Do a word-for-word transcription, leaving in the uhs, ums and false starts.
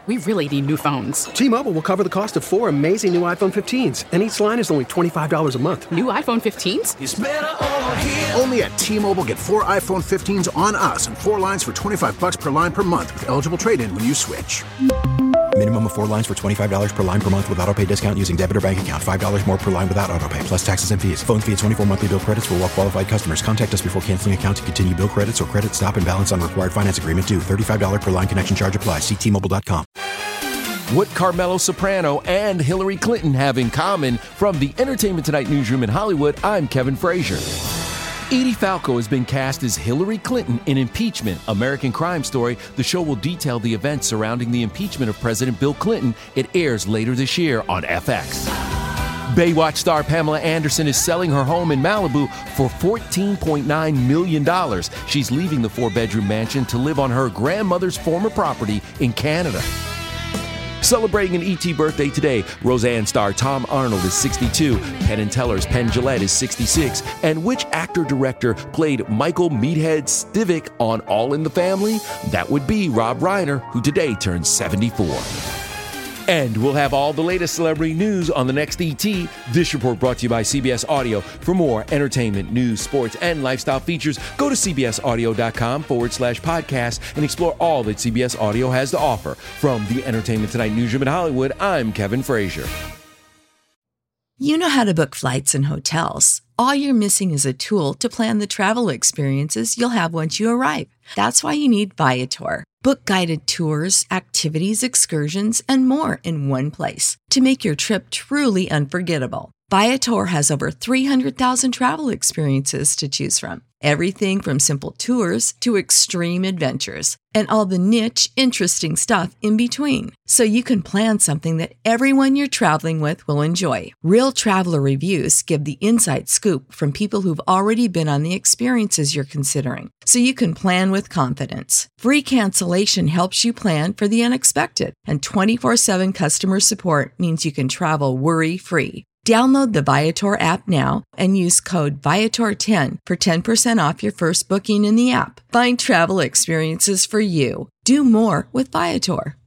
we really need new phones. T-Mobile will cover the cost of four amazing new iPhone fifteens, and each line is only twenty-five dollars a month. New iPhone fifteens? It's better over here. Only at T-Mobile, get four iPhone fifteens on us and four lines for twenty-five dollars per line per month with eligible trade-in when you switch. Minimum of four lines for twenty-five dollars per line per month with autopay discount using debit or bank account. five dollars more per line without autopay, plus taxes and fees. Phone fee at twenty-four monthly bill credits for well-qualified customers. Contact us before canceling account to continue bill credits or credit stop and balance on required finance agreement due. thirty-five dollars per line connection charge applies. See T Mobile dot com. What Carmelo Soprano and Hillary Clinton have in common. From the Entertainment Tonight newsroom in Hollywood, I'm Kevin Frazier. Edie Falco has been cast as Hillary Clinton in Impeachment, American Crime Story. The show will detail the events surrounding the impeachment of President Bill Clinton. It airs later this year on F X. Baywatch star Pamela Anderson is selling her home in Malibu for fourteen point nine million dollars. She's leaving the four-bedroom mansion to live on her grandmother's former property in Canada. Celebrating an E T birthday today, Roseanne star Tom Arnold is sixty-two, Penn and Teller's Penn Jillette is sixty-six, and which actor-director played Michael Meathead Stivic on All in the Family? That would be Rob Reiner, who today turns seventy-four. And we'll have all the latest celebrity news on the next E T. This report brought to you by C B S Audio. For more entertainment, news, sports, and lifestyle features, go to cbsaudio.com forward slash podcast and explore all that C B S Audio has to offer. From the Entertainment Tonight newsroom in Hollywood, I'm Kevin Frazier. You know how to book flights and hotels. All you're missing is a tool to plan the travel experiences you'll have once you arrive. That's why you need Viator. Book guided tours, activities, excursions, and more in one place to make your trip truly unforgettable. Viator has over three hundred thousand travel experiences to choose from. Everything from simple tours to extreme adventures and all the niche, interesting stuff in between. So you can plan something that everyone you're traveling with will enjoy. Real traveler reviews give the inside scoop from people who've already been on the experiences you're considering. So you can plan with confidence. Free cancellation helps you plan for the unexpected. And twenty-four seven customer support means you can travel worry-free. Download the Viator app now and use code Viator ten for ten percent off your first booking in the app. Find travel experiences for you. Do more with Viator.